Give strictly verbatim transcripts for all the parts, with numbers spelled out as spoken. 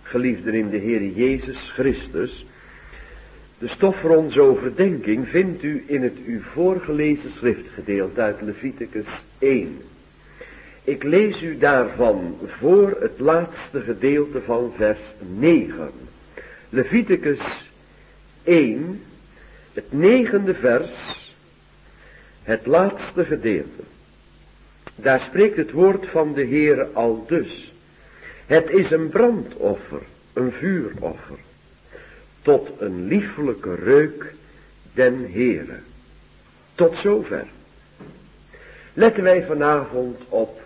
Geliefden in de Heer Jezus Christus, de stof voor onze overdenking vindt u in het u voorgelezen schriftgedeelte uit Leviticus één. Ik lees u daarvan voor het laatste gedeelte van vers negen. Leviticus één, het negende vers, het laatste gedeelte. Daar spreekt het woord van de Heere al dus. Het is een brandoffer, een vuuroffer, tot een liefelijke reuk den Heere. Tot zover. Letten wij vanavond op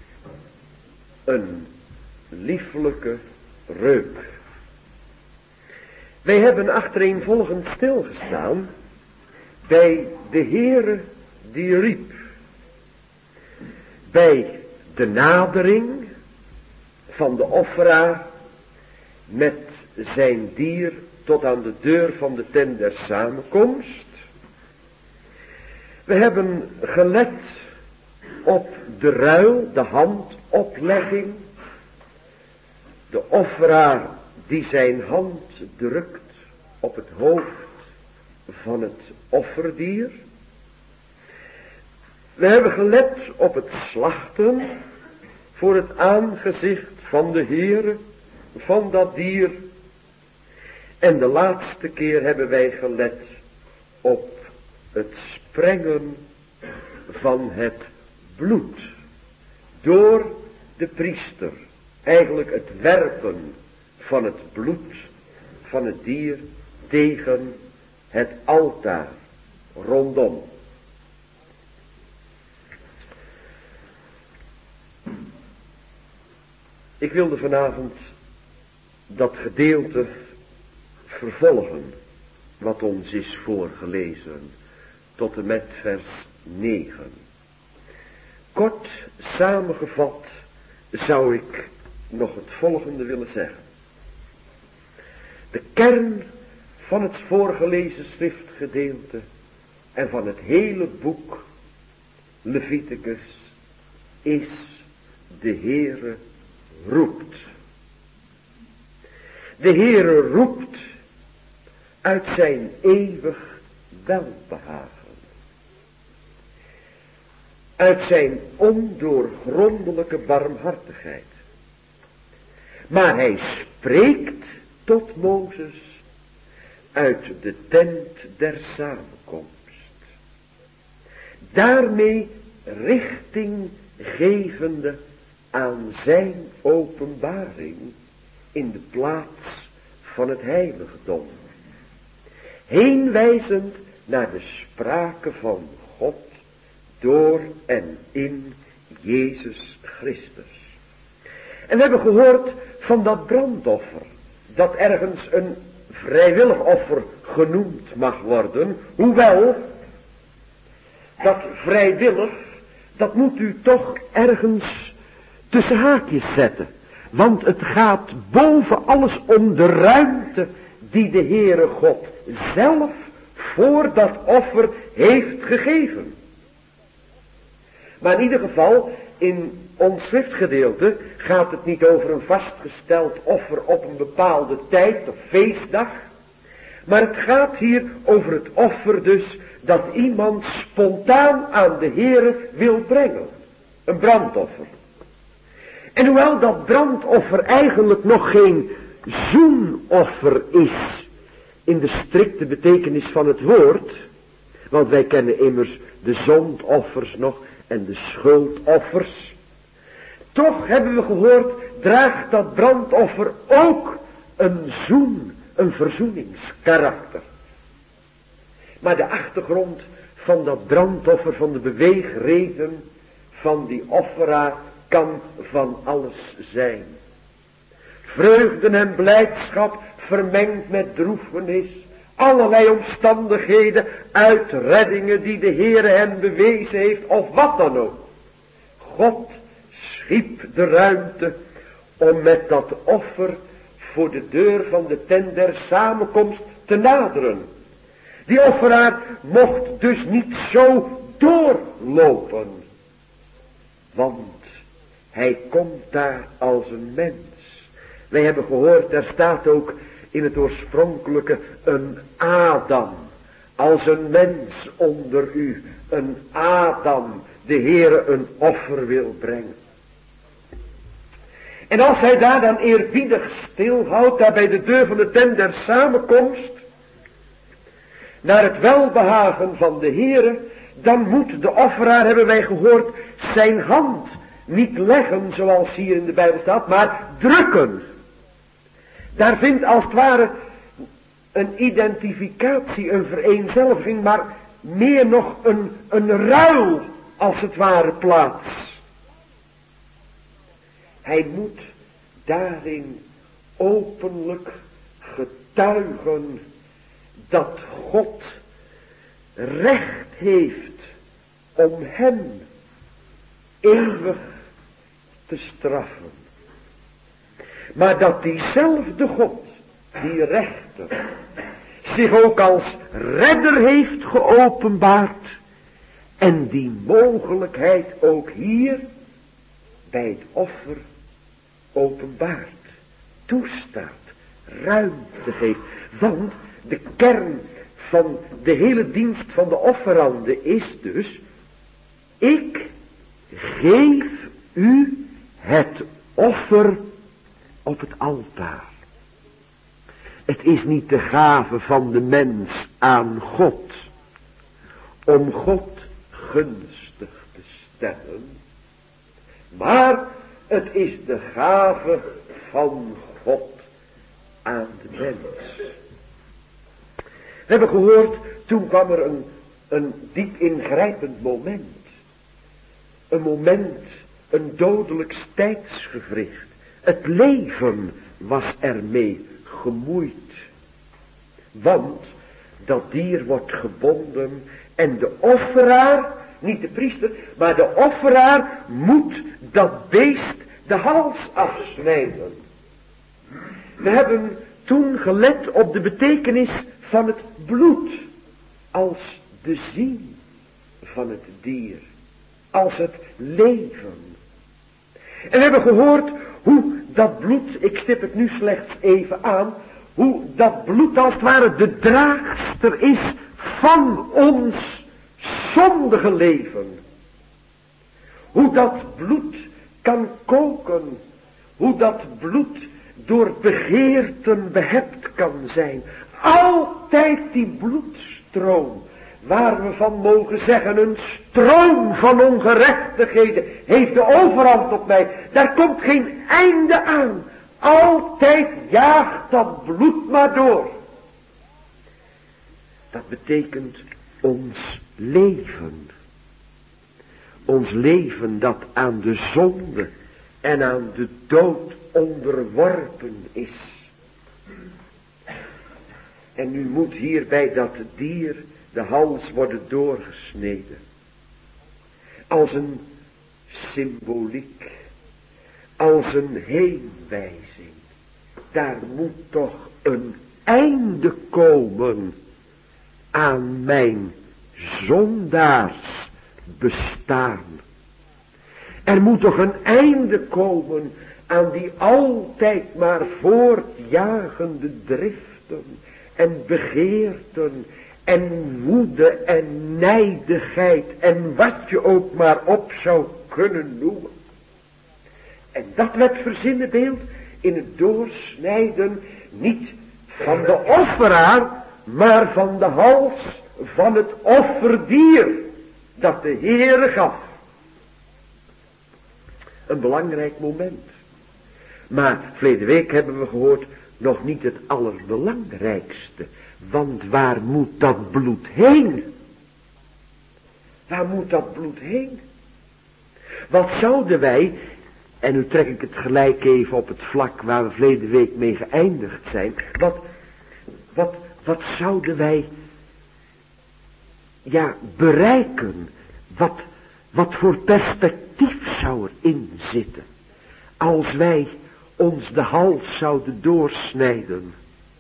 een liefelijke reuk. Wij hebben achtereenvolgend stilgestaan bij de Heere die riep. Bij de nadering van de offeraar met zijn dier tot aan de deur van de tent der samenkomst. We hebben gelet op de ruil, de handoplegging. De offeraar die zijn hand drukt op het hoofd van het offerdier. We hebben gelet op het slachten voor het aangezicht van de Heere, van dat dier. En de laatste keer hebben wij gelet op het sprengen van het bloed door de priester. Eigenlijk het werpen van het bloed van het dier tegen het altaar rondom. Ik wilde vanavond dat gedeelte vervolgen wat ons is voorgelezen tot en met vers negen. Kort samengevat zou ik nog het volgende willen zeggen. De kern van het voorgelezen schriftgedeelte en van het hele boek Leviticus is: de Heere roept. De Heere roept uit zijn eeuwig welbehagen. Uit zijn ondoorgrondelijke barmhartigheid. Maar hij spreekt tot Mozes uit de tent der samenkomst. Daarmee richting gevende aan zijn openbaring in de plaats van het heiligdom. Heenwijzend naar de sprake van God door en in Jezus Christus. En we hebben gehoord van dat brandoffer, dat ergens een vrijwillig offer genoemd mag worden, hoewel dat vrijwillig, dat moet u toch ergens tussen haakjes zetten. Want het gaat boven alles om de ruimte die de Heere God zelf voor dat offer heeft gegeven. Maar in ieder geval, in ons schriftgedeelte gaat het niet over een vastgesteld offer op een bepaalde tijd of feestdag. Maar het gaat hier over het offer dus dat iemand spontaan aan de Heere wil brengen. Een brandoffer. En hoewel dat brandoffer eigenlijk nog geen zoenoffer is in de strikte betekenis van het woord, want wij kennen immers de zondoffers nog en de schuldoffers, toch hebben we gehoord, draagt dat brandoffer ook een zoen, een verzoeningskarakter. Maar de achtergrond van dat brandoffer, van de beweegreden van die offeraar, kan van alles zijn. Vreugden en blijdschap vermengd met droefenis. Allerlei omstandigheden, uitreddingen die de Heere hem bewezen heeft, of wat dan ook. God schiep de ruimte om met dat offer voor de deur van de tent der samenkomst te naderen. Die offeraar mocht dus niet zo doorlopen, want hij komt daar als een mens, Wij hebben gehoord, er staat ook in het oorspronkelijke een Adam. Als een mens onder u, een Adam, de Heere een offer wil brengen. En als hij daar dan eerbiedig stilhoudt, daar bij de deur van de tent der samenkomst, naar het welbehagen van de Heere, dan moet de offeraar, hebben wij gehoord, zijn hand niet leggen zoals hier in de Bijbel staat, maar drukken. Daar vindt als het ware een identificatie, een vereenzelviging, maar meer nog een, een ruil als het ware plaats. Hij moet daarin openlijk getuigen dat God recht heeft om hem eeuwig te straffen. Maar dat diezelfde God, die rechter, zich ook als redder heeft geopenbaard en die mogelijkheid ook hier bij het offer openbaart, toestaat, ruimte geeft. Want de kern van de hele dienst van de offerande is dus, ik geef u het offer op het altaar. Het is niet de gave van de mens aan God, om God gunstig te stellen, maar het is de gave van God aan de mens. We hebben gehoord, toen kwam er een, een diep ingrijpend moment. Een moment, een dodelijk tijdsgewricht. Het leven was ermee gemoeid. Want dat dier wordt gebonden en de offeraar, niet de priester, maar de offeraar moet dat beest de hals afsnijden. We hebben toen gelet op de betekenis van het bloed als de ziel van het dier, als het leven. En we hebben gehoord hoe dat bloed, ik stip het nu slechts even aan, hoe dat bloed als het ware de draagster is van ons zondige leven. Hoe dat bloed kan koken, hoe dat bloed door begeerten behept kan zijn. Altijd die bloedstroom, waar we van mogen zeggen, een stroom van ongerechtigheden heeft de overhand op mij. Daar komt geen einde aan. Altijd jaagt dat bloed maar door. Dat betekent ons leven. Ons leven dat aan de zonde en aan de dood onderworpen is. En nu moet hier bij dat dier de hals worden doorgesneden. Als een symboliek. Als een heenwijzing. Daar moet toch een einde komen aan mijn zondaars bestaan. Er moet toch een einde komen aan die altijd maar voortjagende driften en begeerten en woede en nijdigheid en wat je ook maar op zou kunnen noemen. En dat werd verzinnenbeeld in het doorsnijden niet van de offeraar, maar van de hals van het offerdier dat de Heere gaf. Een belangrijk moment. Maar verleden week hebben we gehoord, nog niet het allerbelangrijkste. Want waar moet dat bloed heen? Waar moet dat bloed heen? Wat zouden wij, en nu trek ik het gelijk even op het vlak waar we verleden week mee geëindigd zijn. Wat, wat, wat zouden wij, ja, bereiken? Wat, wat voor perspectief zou erin zitten? Als wij ons de hals zouden doorsnijden.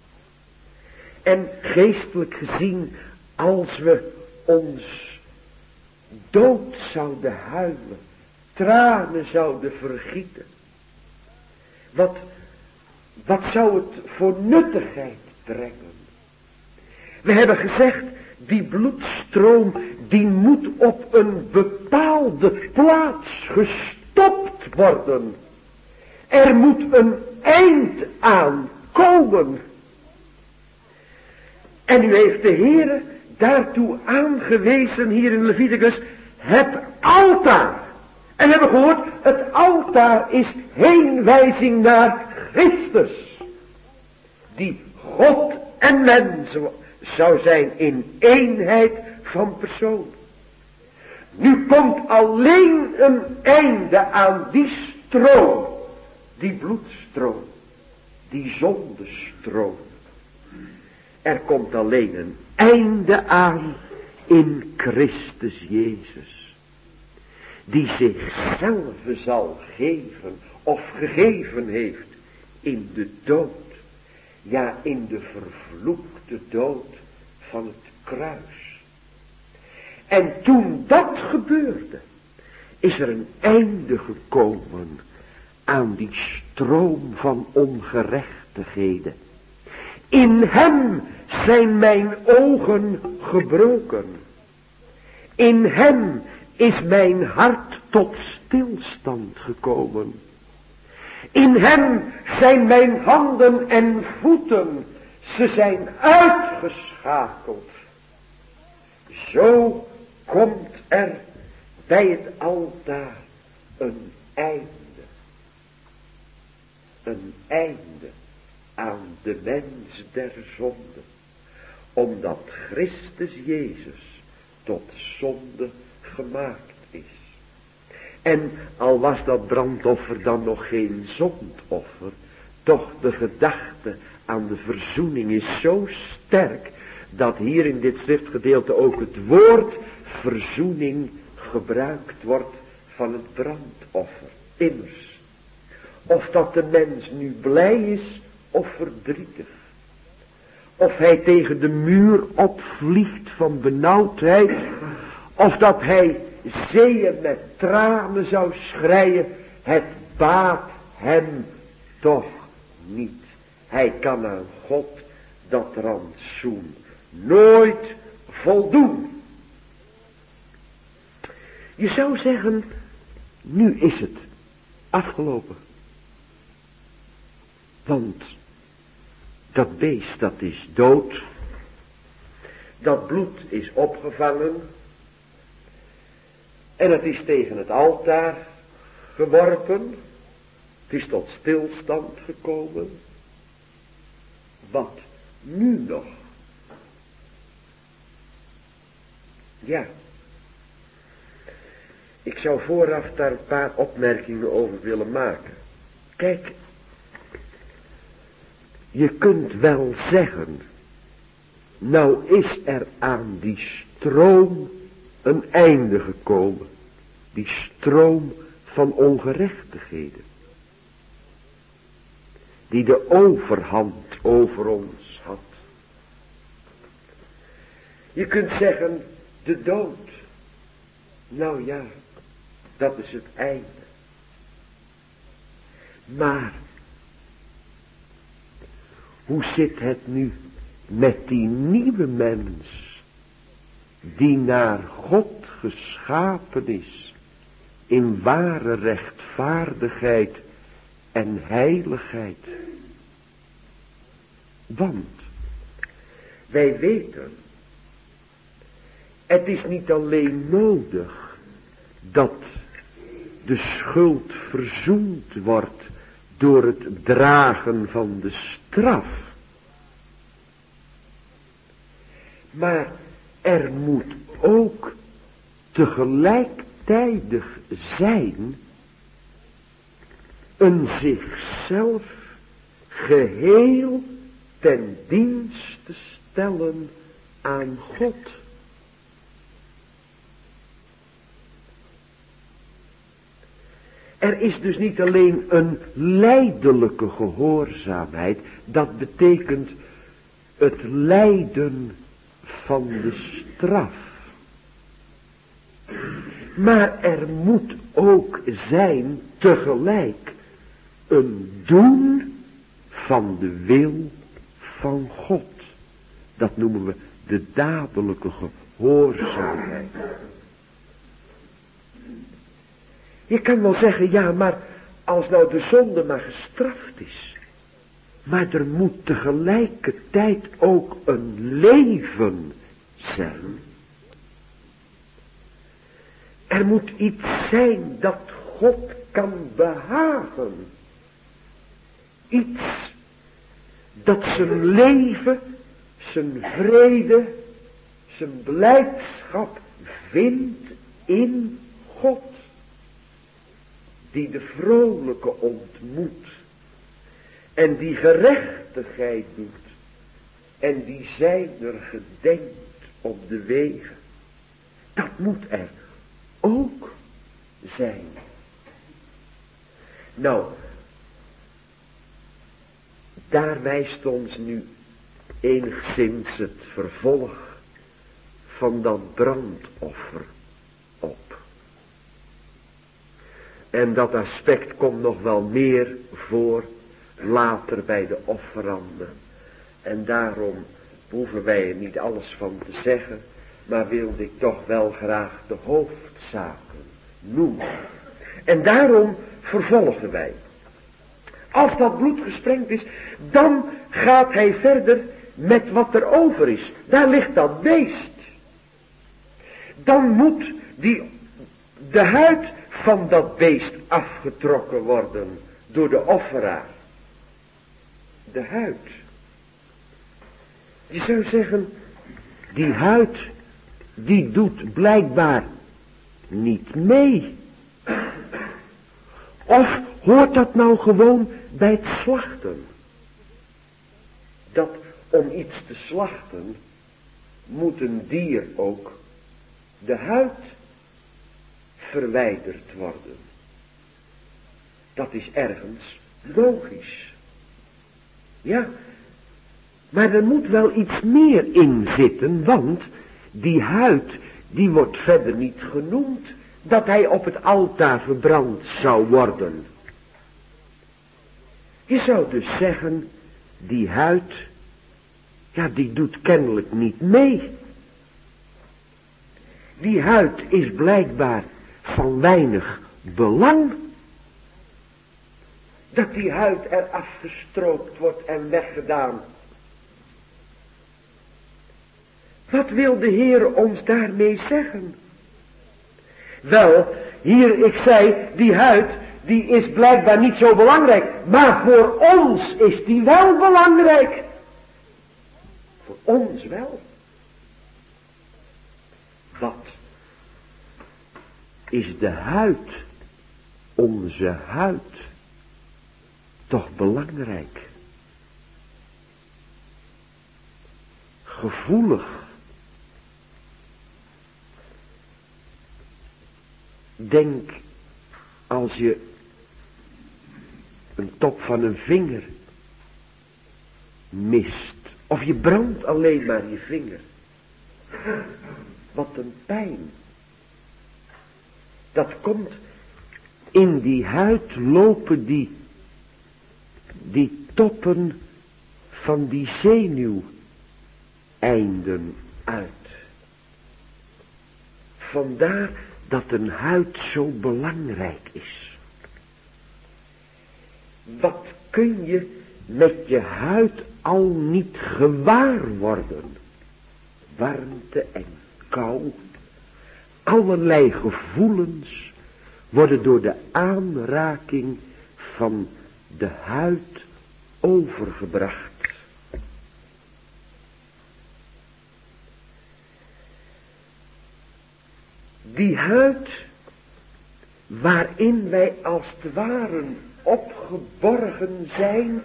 En geestelijk gezien, als we ons dood zouden huilen, tranen zouden vergieten. Wat, wat zou het voor nuttigheid brengen? We hebben gezegd, die bloedstroom, die moet op een bepaalde plaats gestopt worden. Er moet een eind aan komen. En nu heeft de Heere daartoe aangewezen hier in Leviticus het altaar. En we hebben gehoord, het altaar is heenwijzing naar Christus. Die God en mens zou zijn in eenheid van persoon. Nu komt alleen een einde aan die stroom. Die bloedstroom. Die zondestroom. Er komt alleen een einde aan in Christus Jezus. Die zichzelf zal geven of gegeven heeft in de dood. Ja, in de vervloekte dood van het kruis. En toen dat gebeurde, is er een einde gekomen aan die stroom van ongerechtigheden. In hem zijn mijn ogen gebroken. In hem is mijn hart tot stilstand gekomen. In hem zijn mijn handen en voeten, ze zijn uitgeschakeld. Zo komt er bij het altaar een einde. Een einde aan de mens der zonde. Omdat Christus Jezus tot zonde gemaakt is. En al was dat brandoffer dan nog geen zondoffer, toch de gedachte aan de verzoening is zo sterk, dat hier in dit schriftgedeelte ook het woord verzoening gebruikt wordt van het brandoffer. Immers, of dat de mens nu blij is of verdrietig, of hij tegen de muur opvliegt van benauwdheid, of dat hij zeeën met tranen zou schreien, het baat hem toch niet. Hij kan aan God dat rantsoen nooit voldoen. Je zou zeggen, nu is het afgelopen. Want dat beest dat is dood. Dat bloed is opgevangen. En het is tegen het altaar geworpen. Het is tot stilstand gekomen. Wat nu nog? Ja. Ik zou vooraf daar een paar opmerkingen over willen maken. Kijk. Je kunt wel zeggen. Nou is er aan die stroom een einde gekomen. Die stroom van ongerechtigheden. Die de overhand over ons had. Je kunt zeggen, de dood. Nou ja, dat is het einde. Maar, hoe zit het nu met die nieuwe mens, die naar God geschapen is, in ware rechtvaardigheid en heiligheid? Want, wij weten, het is niet alleen nodig dat de schuld verzoend wordt door het dragen van de straf. Maar er moet ook tegelijkertijd zijn een zichzelf geheel ten dienste stellen aan God. Er is dus niet alleen een lijdelijke gehoorzaamheid, dat betekent het lijden van de straf. Maar er moet ook zijn tegelijk een doen van de wil van God. Dat noemen we de dadelijke gehoorzaamheid. Je kan wel zeggen, ja, maar als nou de zonde maar gestraft is. Maar er moet tegelijkertijd ook een leven zijn. Er moet iets zijn dat God kan behagen. Iets dat zijn leven, zijn vrede, zijn blijdschap vindt in God. Die de vrolijke ontmoet. En die gerechtigheid doet. En die zijner gedenkt op de wegen. Dat moet er ook zijn. Nou, daar wijst ons nu enigszins het vervolg van dat brandoffer op. En dat aspect komt nog wel meer voor later bij de offeranden. En daarom hoeven wij er niet alles van te zeggen, maar wilde ik toch wel graag de hoofdzaken noemen. En daarom vervolgen wij. Als dat bloed gesprengd is, dan gaat hij verder met wat er over is. Daar ligt dat beest. Dan moet die, de huid van dat beest afgetrokken worden door de offeraar. De huid. Je zou zeggen, die huid, die doet blijkbaar niet mee. Of hoort dat nou gewoon bij het slachten? Dat om iets te slachten, moet een dier ook de huid verwijderd worden. Dat is ergens logisch. Ja, maar er moet wel iets meer in zitten, want die huid, die wordt verder niet genoemd dat hij op het altaar verbrand zou worden. Je zou dus zeggen, die huid, ja, die doet kennelijk niet mee. Die huid is blijkbaar van weinig belang. Dat die huid er afgestroopt wordt en weggedaan. Wat wil de Heer ons daarmee zeggen? Wel, hier ik zei, die huid, die is blijkbaar niet zo belangrijk. Maar voor ons is die wel belangrijk. Voor ons wel. Wat is de huid, onze huid, toch belangrijk? Gevoelig. Denk als je een top van een vinger mist. Of je brandt alleen maar je vinger. Wat een pijn. Dat komt in die huid lopen die, die toppen van die zenuweinden uit. Vandaar dat een huid zo belangrijk is. Wat kun je met je huid al niet gewaar worden? Warmte en kou, allerlei gevoelens worden door de aanraking van de huid overgebracht. Die huid waarin wij als het ware opgeborgen zijn,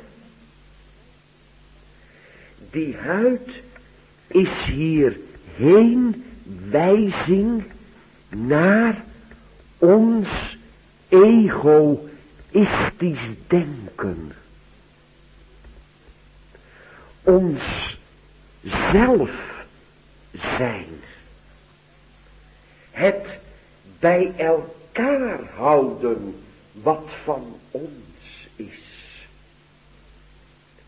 die huid is hier heenwijzing naar ons egoïstisch denken. Ons zelf zijn. Het bij elkaar houden wat van ons is.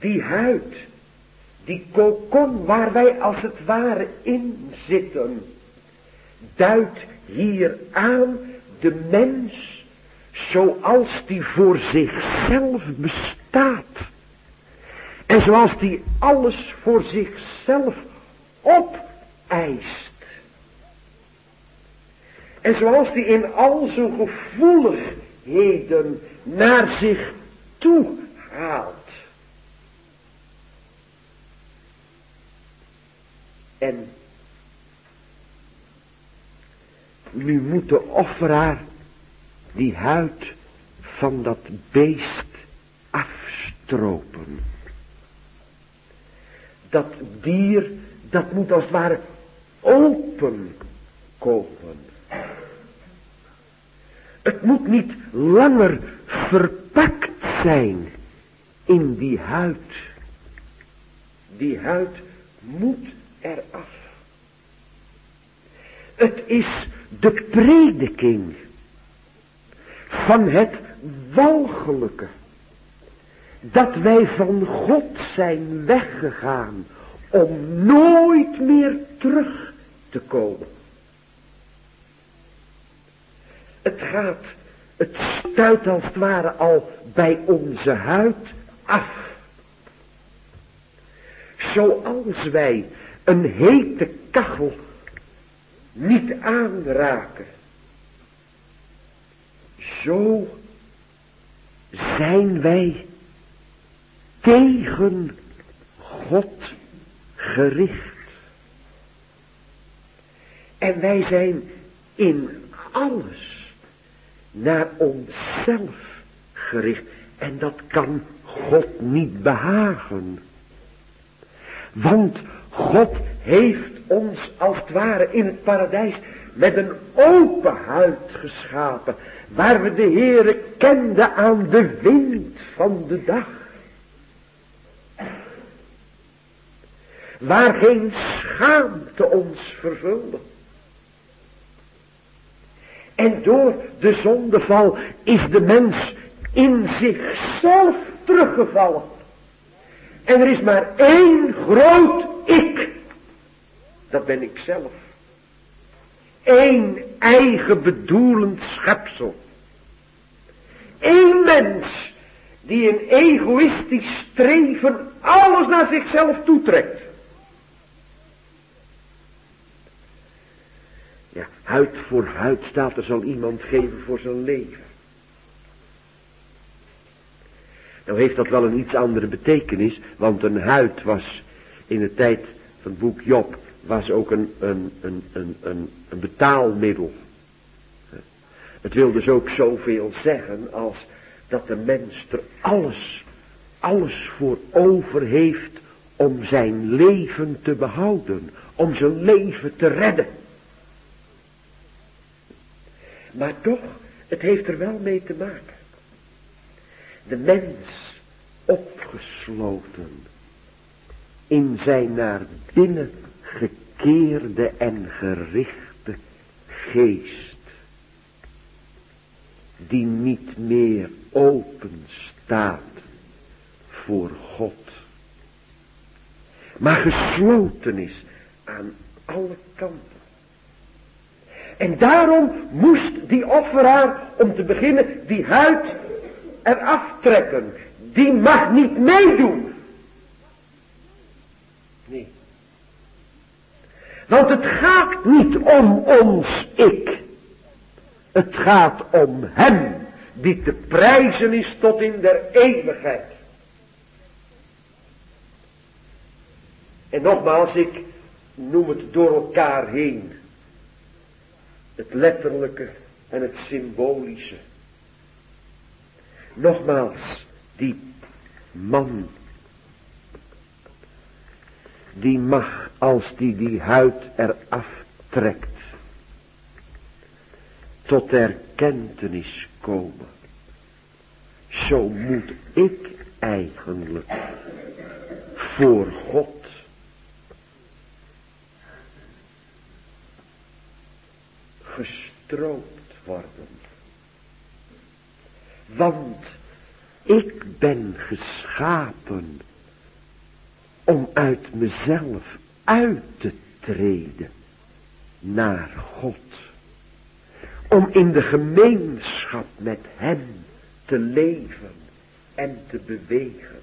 Die huid, die kokon waar wij als het ware in zitten, duidt hier aan de mens zoals die voor zichzelf bestaat. En zoals die alles voor zichzelf opeist. En zoals die in al zijn gevoeligheden naar zich toe haalt. En nu moet de offeraar die huid van dat beest afstropen. Dat dier, dat moet als het ware open komen. Het moet niet langer verpakt zijn in die huid. Die huid moet eraf. Het is de prediking van het walgelijke. Dat wij van God zijn weggegaan om nooit meer terug te komen. Het gaat, het stuit als het ware al bij onze huid af. Zoals wij een hete kachel niet aanraken, zo zijn wij tegen God gericht. En wij zijn in alles naar onszelf gericht. En dat kan God niet behagen. Want God heeft ons als het ware in het paradijs met een open huid geschapen. Waar we de Heere kenden aan de wind van de dag. Waar geen schaamte ons vervulde. En door de zondeval is de mens in zichzelf teruggevallen. En er is maar één groot ik. Dat ben ik zelf. Eén eigen bedoelend schepsel. Eén mens die in egoïstisch streven alles naar zichzelf toetrekt. Ja, huid voor huid staat, er zal iemand geven voor zijn leven. Nou heeft dat wel een iets andere betekenis, want een huid was in de tijd van het boek Job, was ook een, een, een, een, een, een betaalmiddel. Het wil dus ook zoveel zeggen als dat de mens er alles, alles voor over heeft om zijn leven te behouden, om zijn leven te redden. Maar toch, het heeft er wel mee te maken. De mens opgesloten in zijn naar binnen gekeerde en gerichte geest, die niet meer open staat voor God, maar gesloten is aan alle kanten. En daarom moest die offeraar, om te beginnen, die huid eraf trekken. Die mag niet meedoen. Nee. Want het gaat niet om ons ik. Het gaat om hem die te prijzen is tot in der eeuwigheid. En nogmaals, ik noem het door elkaar heen. Het letterlijke en het symbolische. Nogmaals, die man, die mag, als die die huid eraf trekt, tot erkentenis komen. Zo moet ik eigenlijk voor God gestroopt worden. Want ik ben geschapen om uit mezelf uit te treden naar God. Om in de gemeenschap met hem te leven en te bewegen.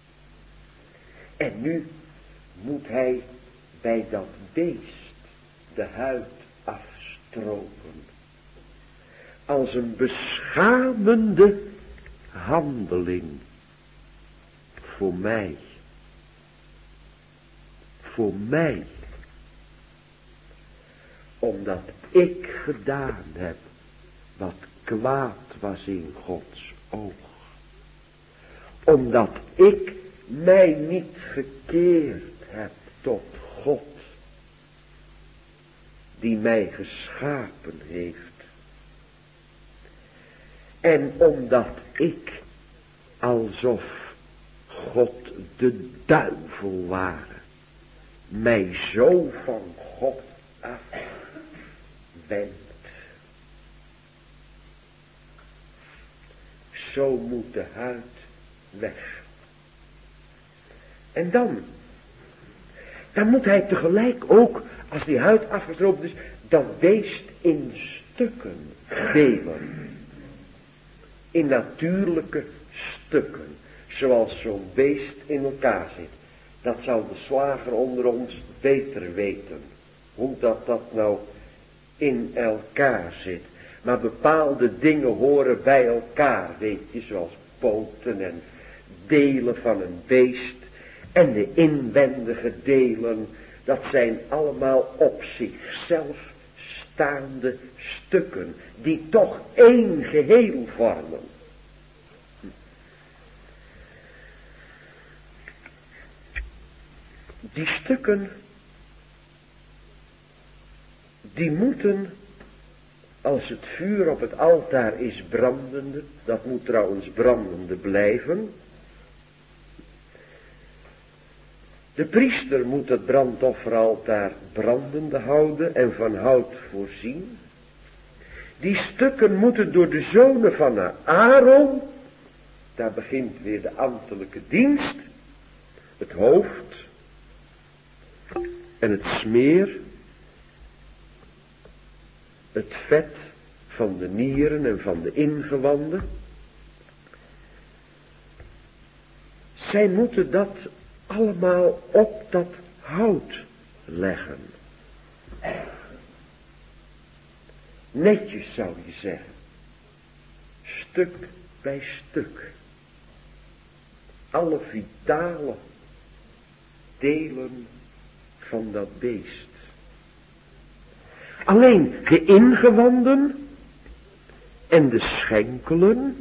En nu moet hij bij dat beest de huid afstropen. Als een beschamende handeling voor mij. Voor mij. Omdat ik gedaan heb wat kwaad was in Gods oog. Omdat ik mij niet gekeerd heb tot God. Die mij geschapen heeft. En omdat ik, alsof God de duivel ware, mij zo van God afwendt. Zo moet de huid weg. En dan, dan moet hij tegelijk ook, als die huid afgestropen is, dat beest in stukken delen. In natuurlijke stukken. Zoals zo'n beest in elkaar zit. Dat zal de slager onder ons beter weten. Hoe dat dat nou in elkaar zit. Maar bepaalde dingen horen bij elkaar. Weet je, zoals poten en delen van een beest. En de inwendige delen. Dat zijn allemaal op zichzelf staande stukken. Die toch één geheel vormen. Die stukken, die moeten, als het vuur op het altaar is brandende, dat moet trouwens brandende blijven. De priester moet het brandofferaltaar brandende houden en van hout voorzien. Die stukken moeten door de zonen van Aaron, daar begint weer de ambtelijke dienst, het hoofd en het smeer, het vet van de nieren en van de ingewanden. Zij moeten dat allemaal op dat hout leggen. Netjes zou je zeggen. Stuk bij stuk. Alle vitale delen van dat beest. Alleen de ingewanden en de schenkelen,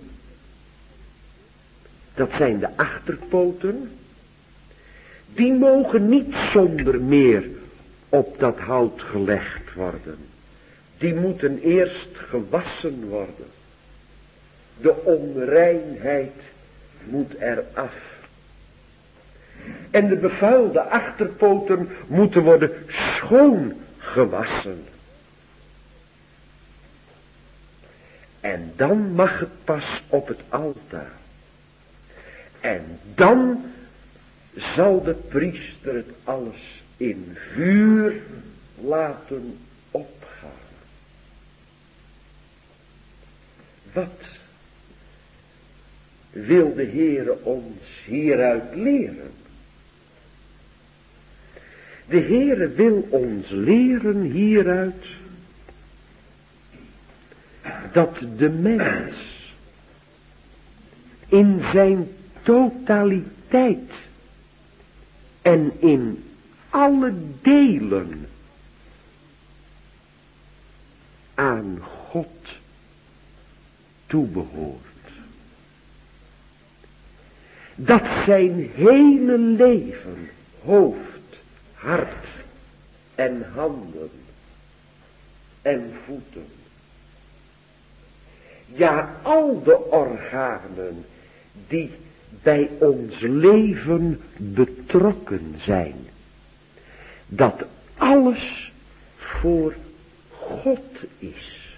dat zijn de achterpoten, die mogen niet zonder meer op dat hout gelegd worden. Die moeten eerst gewassen worden. De onreinheid moet eraf. En de bevuilde achterpoten moeten worden schoon gewassen. En dan mag het pas op het altaar. En dan zal de priester het alles in vuur laten opgaan. Wat wil de Heere ons hieruit leren? De Heere wil ons leren hieruit dat de mens in zijn totaliteit en in alle delen aan God toebehoort. Dat zijn hele leven, hoofd, hart en handen en voeten, ja, al de organen die bij ons leven betrokken zijn, dat alles voor God is.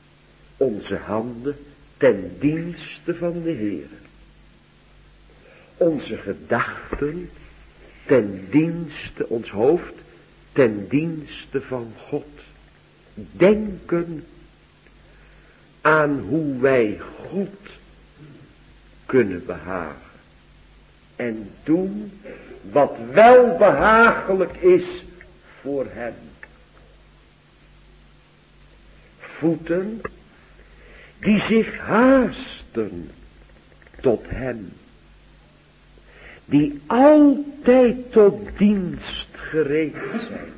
Onze handen ten dienste van de Heer. onze gedachten ten dienste, ons hoofd ten dienste van God. Denken aan hoe wij God kunnen behagen. En doen wat wel behagelijk is voor hem. Voeten die zich haasten tot hem. Die altijd tot dienst gereed zijn.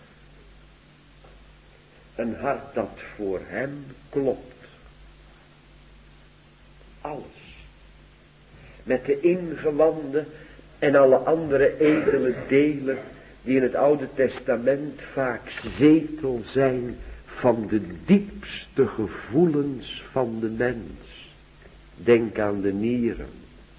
Een hart dat voor hem klopt. Alles. Met de ingewanden en alle andere edele delen die in het Oude Testament vaak zetel zijn van de diepste gevoelens van de mens. Denk aan de nieren.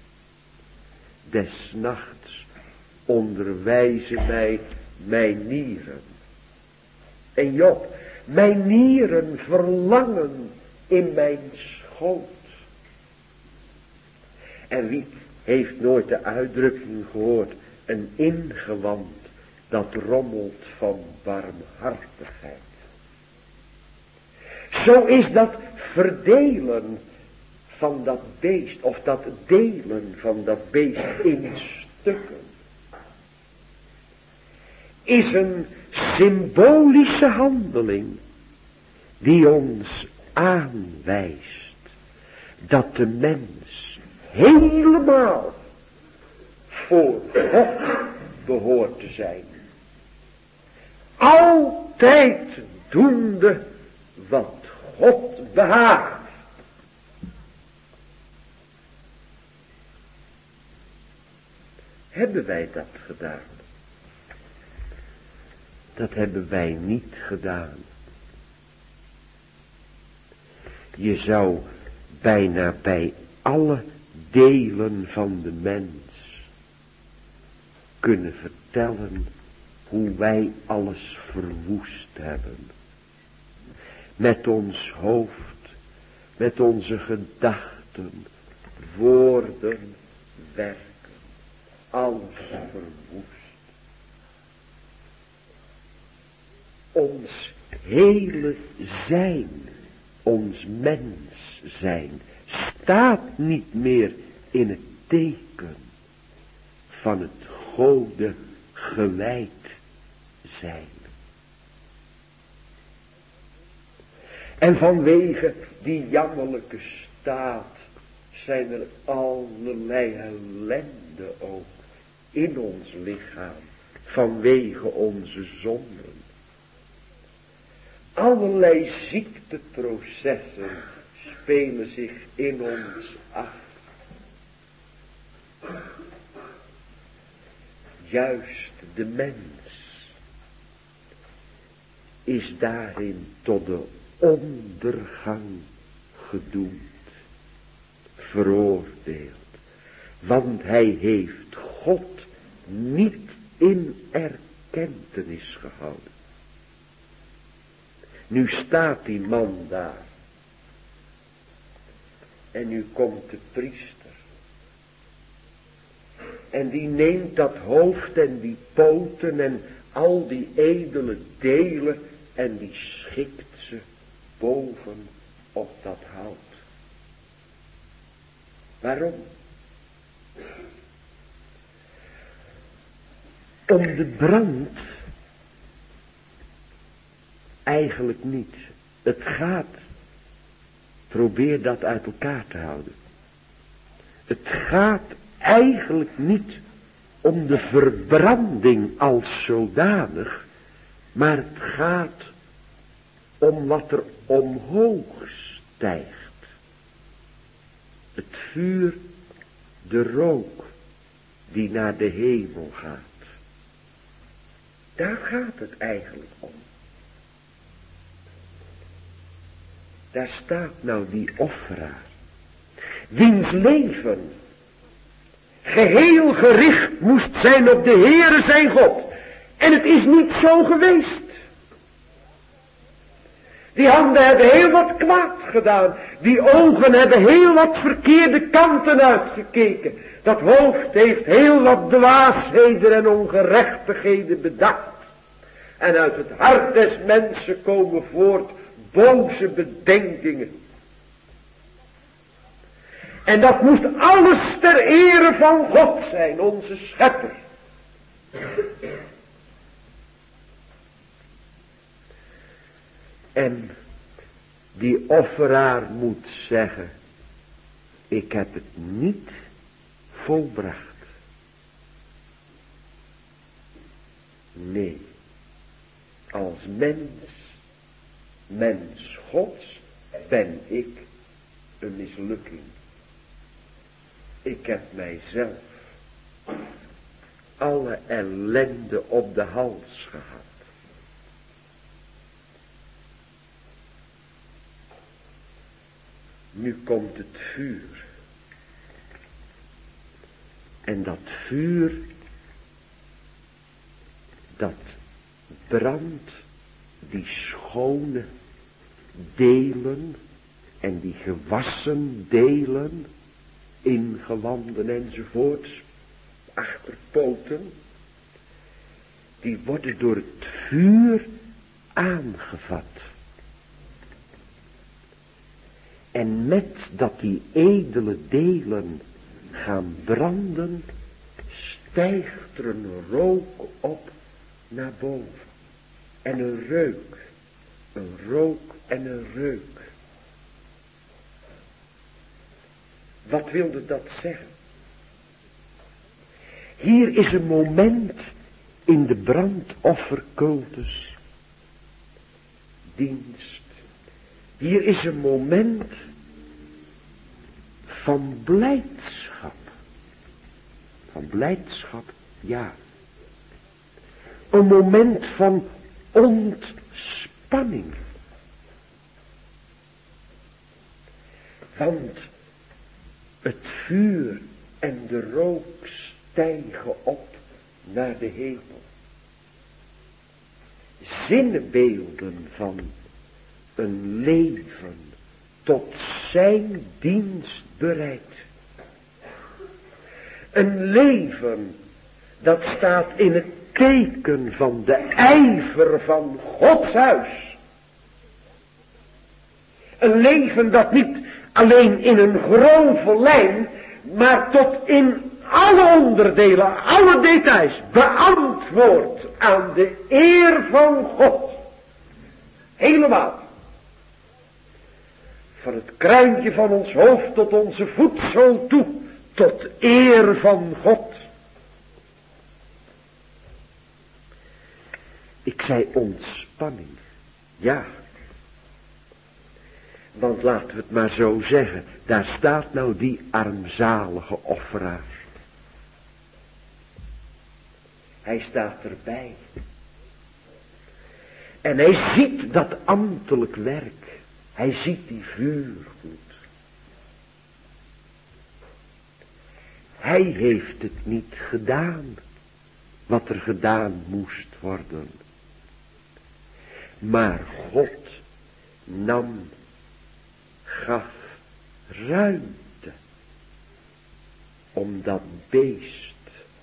Des nachts onderwijzen mij mijn nieren. En Job, mijn nieren verlangen in mijn schoot. En wie heeft nooit de uitdrukking gehoord, een ingewand dat rommelt van barmhartigheid. Zo is dat verdelen van dat beest, of dat delen van dat beest in stukken, is een symbolische handeling die ons aanwijst dat de mens helemaal voor God behoort te zijn. Altijd doende wat God behaagt. Hebben wij dat gedaan? Dat hebben wij niet gedaan. Je zou bijna bij alle delen van de mens kunnen vertellen hoe wij alles verwoest hebben. Met ons hoofd, met onze gedachten, woorden, werken. Alles verwoest. Ons hele zijn, ons mens zijn, staat niet meer in het teken van het Gode gewijd zijn. En vanwege die jammerlijke staat zijn er allerlei ellende ook in ons lichaam, vanwege onze zonden. Allerlei ziekteprocessen spelen zich in ons af. Juist de mens is daarin tot de ondergang gedoemd, veroordeeld. Want hij heeft God niet in erkentenis gehouden. Nu staat die man daar. En nu komt de priester. En die neemt dat hoofd en die poten en al die edele delen en die schikt ze boven op dat hout. Waarom? Om de brand eigenlijk niet. Het gaat, probeer dat uit elkaar te houden. Het gaat eigenlijk niet om de verbranding als zodanig, maar het gaat om wat er omhoog stijgt. Het vuur, de rook die naar de hemel gaat. Daar gaat het eigenlijk om. Daar staat nou die offeraar, wiens leven geheel gericht moest zijn op de Heere zijn God. En het is niet zo geweest. Die handen hebben heel wat kwaad gedaan. Die ogen hebben heel wat verkeerde kanten uitgekeken. Dat hoofd heeft heel wat dwaasheden en ongerechtigheden bedacht. En uit het hart des mensen komen voort boze bedenkingen. En dat moest alles ter ere van God zijn, onze schepper. En die offeraar moet zeggen, ik heb het niet volbracht. Nee, als mens, mens Gods, ben ik een mislukking. Ik heb mijzelf alle ellende op de hals gehad. Nu komt het vuur. En dat vuur, dat brandt die schone delen en die gewassen delen, ingewanden enzovoorts, achterpoten, die worden door het vuur aangevat. En met dat die edele delen gaan branden, stijgt er een rook op naar boven. En een reuk, een rook en een reuk. Wat wilde dat zeggen? Hier is een moment in de brandoffercultus dienst. Hier is een moment van blijdschap. Van blijdschap, ja. Een moment van ontspanning. Want het vuur en de rook stijgen op naar de hemel. Zinnebeelden van een leven tot zijn dienst bereid. Een leven dat staat in het teken van de ijver van Gods huis. Een leven dat niet alleen in een grove lijn, maar tot in alle onderdelen, alle details, beantwoordt aan de eer van God. Helemaal. Van het kruintje van ons hoofd tot onze voetzool toe, tot eer van God. Ik zei ontspanning, ja. Want laten we het maar zo zeggen, daar staat nou die armzalige offeraar. Hij staat erbij. En hij ziet dat ambtelijk werk. Hij ziet die vuurgloed. Hij heeft het niet gedaan, wat er gedaan moest worden. Maar God nam, gaf ruimte om dat beest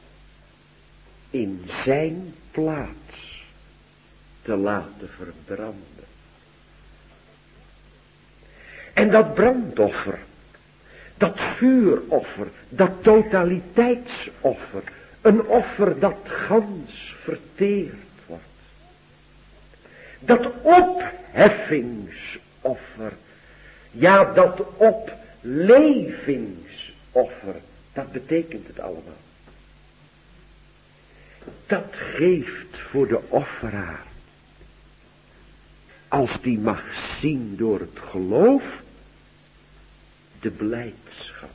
in zijn plaats te laten verbranden. En dat brandoffer, dat vuuroffer, dat totaliteitsoffer, een offer dat gans verteerd wordt. Dat opheffingsoffer, ja, dat oplevingsoffer, dat betekent het allemaal. Dat geeft voor de offeraar, als die mag zien door het geloof, de blijdschap.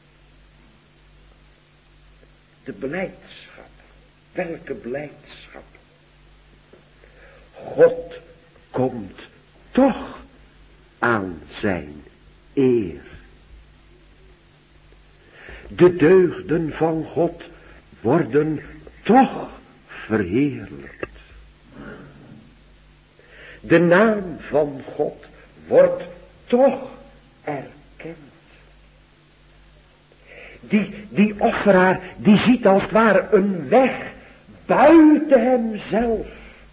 De blijdschap. Welke blijdschap? God komt toch aan zijn eer. De deugden van God worden toch verheerlijkt. De naam van God wordt toch erkend. Die, die offeraar, die ziet als het ware een weg buiten hemzelf.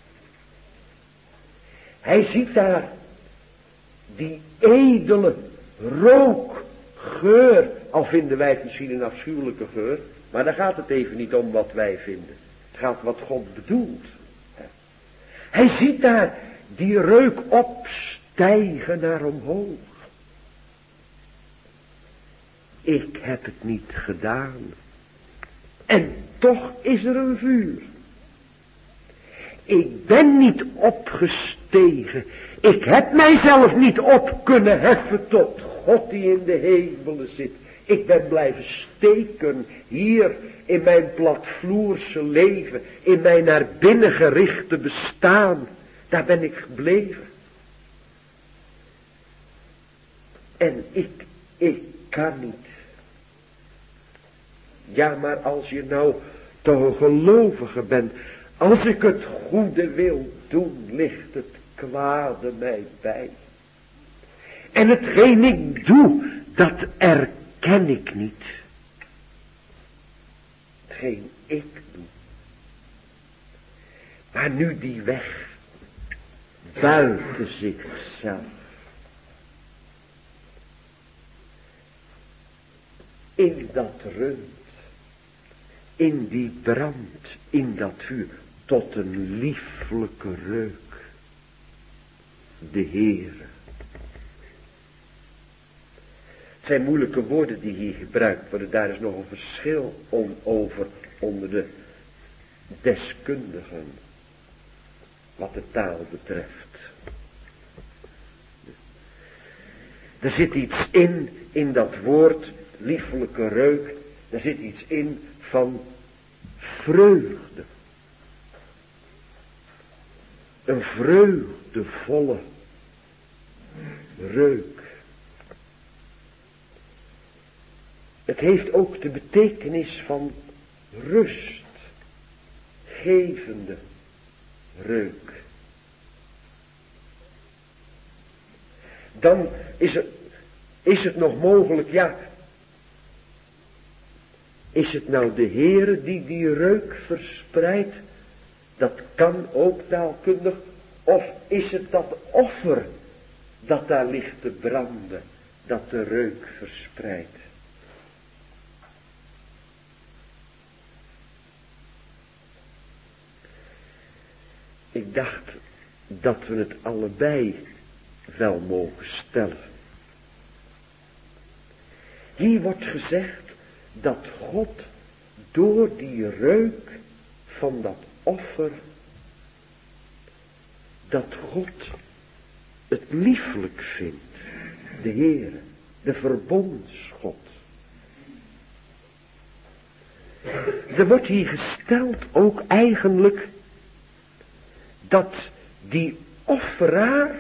Hij ziet daar die edele rookgeur, al vinden wij het misschien een afschuwelijke geur, maar daar gaat het even niet om wat wij vinden. Het gaat wat God bedoelt. Hij ziet daar die reuk opstijgen naar omhoog. Ik heb het niet gedaan. En toch is er een vuur. Ik ben niet opgestegen. Ik heb mijzelf niet op kunnen heffen tot God die in de hemelen zit. Ik ben blijven steken hier in mijn platvloerse leven, in mijn naar binnen gerichte bestaan. Daar ben ik gebleven. En ik, ik kan niet. Ja, maar als je nou toch een gelovige bent, als ik het goede wil doen, ligt het kwade mij bij. En hetgeen ik doe, dat erken ik niet. Hetgeen ik doe. Maar nu die weg buiten zichzelf. In dat rund. In die brand. In dat vuur. Tot een lieflijke reuk. De Heere. Het zijn moeilijke woorden die hier gebruikt worden. Daar is nog een verschil om, over onder de deskundigen. Wat de taal betreft. Er zit iets in, in dat woord, liefelijke reuk. Er zit iets in van vreugde. Een vreugdevolle reuk. Het heeft ook de betekenis van rustgevende reuk. Dan is het, is het nog mogelijk, ja, is het nou de Heere die die reuk verspreidt? Dat kan ook taalkundig. Of is het dat offer dat daar ligt te branden, dat de reuk verspreidt? Ik dacht dat we het allebei wel mogen stellen. Hier wordt gezegd dat God door die reuk van dat offer, dat God het lieflijk vindt, de Heere, de verbondsgod. Er wordt hier gesteld ook eigenlijk dat die offeraar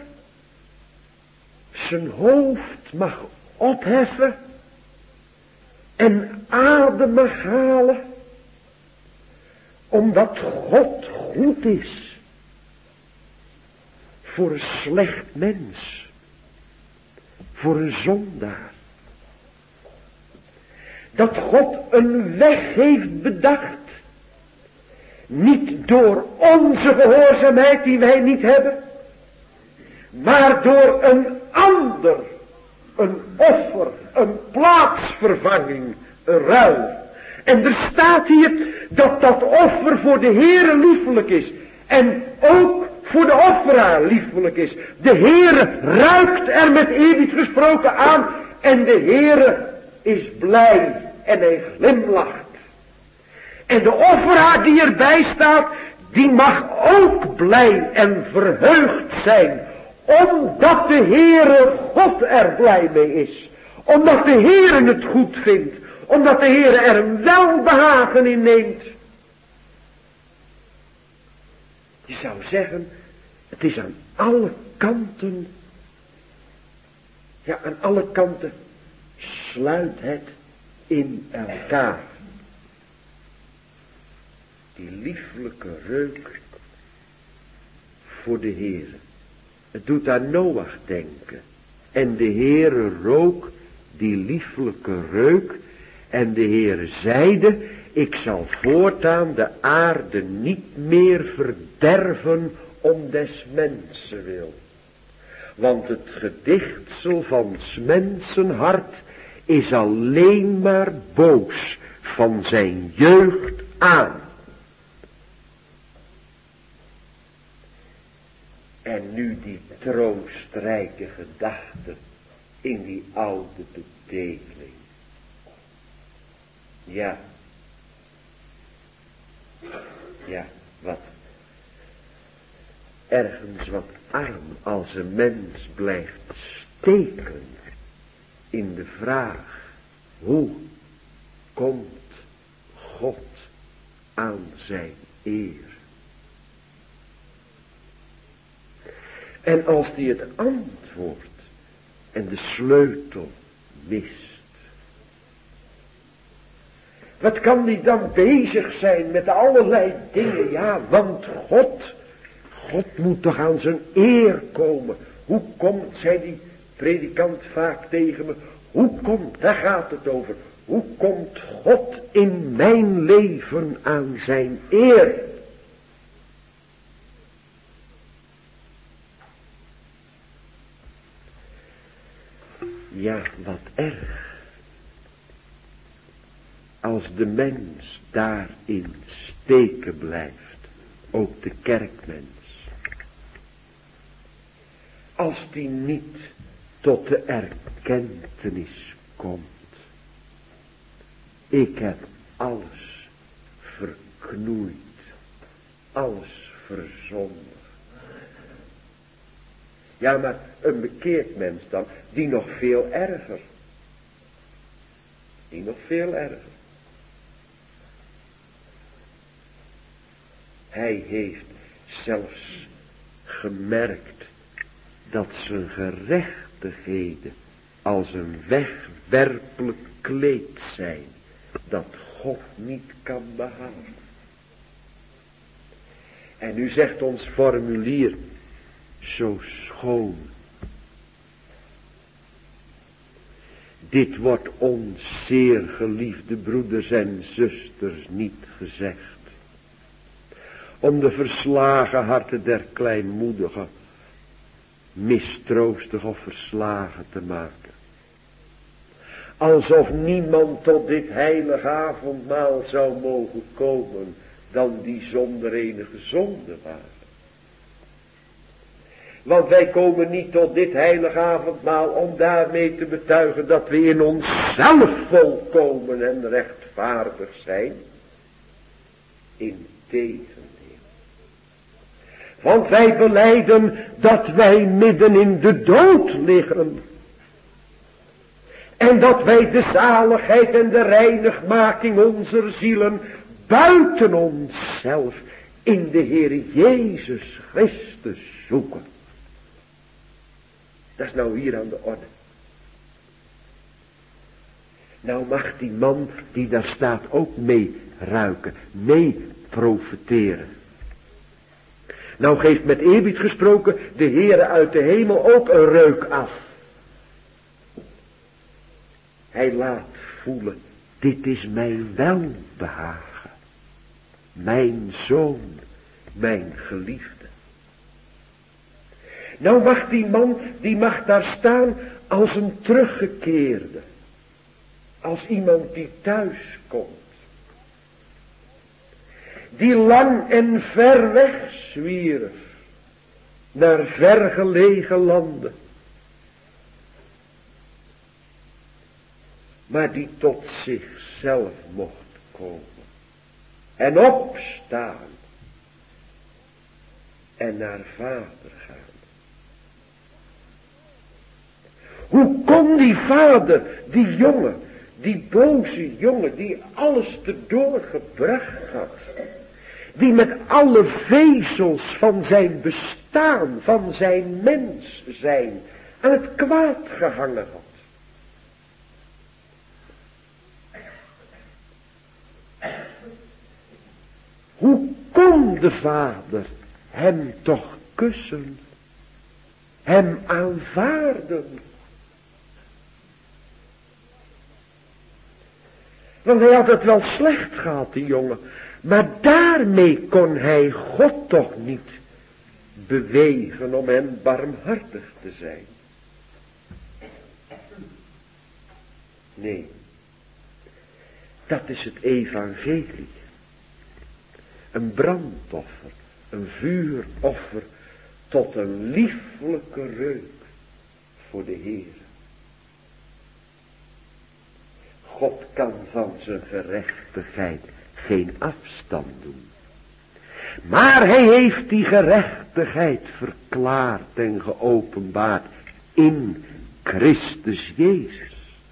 zijn hoofd mag opheffen en adem mag halen, omdat God goed is voor een slecht mens, voor een zondaar. Dat God een weg heeft bedacht, niet door onze gehoorzaamheid die wij niet hebben, maar door een ander, een offer, een plaatsvervanging, een ruil. En er staat hier dat dat offer voor de Heere liefelijk is. En ook voor de offeraar liefelijk is. De Heere ruikt er met eerbied gesproken aan. En de Heere is blij en hij glimlacht. En de offeraar die erbij staat, die mag ook blij en verheugd zijn. Omdat de Heere God er blij mee is. Omdat de Heere het goed vindt. Omdat de Heere er een welbehagen in neemt. Je zou zeggen, het is aan alle kanten, ja aan alle kanten sluit het in elkaar. Die lieflijke reuk voor de Heere. Het doet aan Noach denken. En de Heere rook die lieflijke reuk. En de Heere zeide, ik zal voortaan de aarde niet meer verderven om des mensen wil. Want het gedichtsel van 's mensen hart is alleen maar boos van zijn jeugd aan. En nu die troostrijke gedachte in die oude bedeling. Ja. Ja, wat. Ergens wat arm als een mens blijft steken in de vraag. Hoe komt God aan zijn eer? En als die het antwoord en de sleutel mist. Wat kan die dan bezig zijn met allerlei dingen? Ja, want God, God moet toch aan zijn eer komen. Hoe komt, zei die predikant vaak tegen me. Hoe komt, daar gaat het over. Hoe komt God in mijn leven aan zijn eer? Ja, wat erg. Als de mens daarin steken blijft, ook de kerkmens. Als die niet tot de erkentenis komt. Ik heb alles verknoeid, alles verzondigd. Ja, maar een bekeerd mens dan, die nog veel erger. Die nog veel erger. Hij heeft zelfs gemerkt dat zijn gerechtigheden als een wegwerpelijk kleed zijn, dat God niet kan behagen. En nu zegt ons formulier, zo schoon. Dit wordt ons zeer geliefde broeders en zusters niet gezegd. Om de verslagen harten der kleinmoedigen mistroostig of verslagen te maken. Alsof niemand tot dit heilige avondmaal zou mogen komen dan die zonder enige zonde waren. Want wij komen niet tot dit heilige avondmaal om daarmee te betuigen dat we in onszelf volkomen en rechtvaardig zijn. Integendeel. Want wij belijden dat wij midden in de dood liggen. En dat wij de zaligheid en de reinigmaking onze zielen buiten onszelf in de Heer Jezus Christus zoeken. Dat is nou hier aan de orde. Nou mag die man die daar staat ook mee ruiken, mee profiteren. Nou geeft met eerbied gesproken de Heere uit de hemel ook een reuk af. Hij laat voelen, dit is mijn welbehagen. Mijn zoon, mijn geliefde. Nou mag die man, die mag daar staan als een teruggekeerde. Als iemand die thuis komt. Die lang en ver weg zwierf. Naar vergelegen landen. Maar die tot zichzelf mocht komen. En opstaan. En naar vader gaan. Hoe kon die vader, die jongen, die boze jongen, die alles te doorgebracht had. Die met alle vezels van zijn bestaan, van zijn mens zijn, aan het kwaad gehangen had. Hoe kon de vader hem toch kussen? hem aanvaarden. Want hij had het wel slecht gehad, die jongen. Maar daarmee kon hij God toch niet bewegen om hem barmhartig te zijn. Nee, dat is het evangelie. Een brandoffer, een vuuroffer tot een lieflijke reuk voor de Heer. God kan van zijn gerechtigheid geen afstand doen. Maar hij heeft die gerechtigheid verklaard en geopenbaard in Christus Jezus.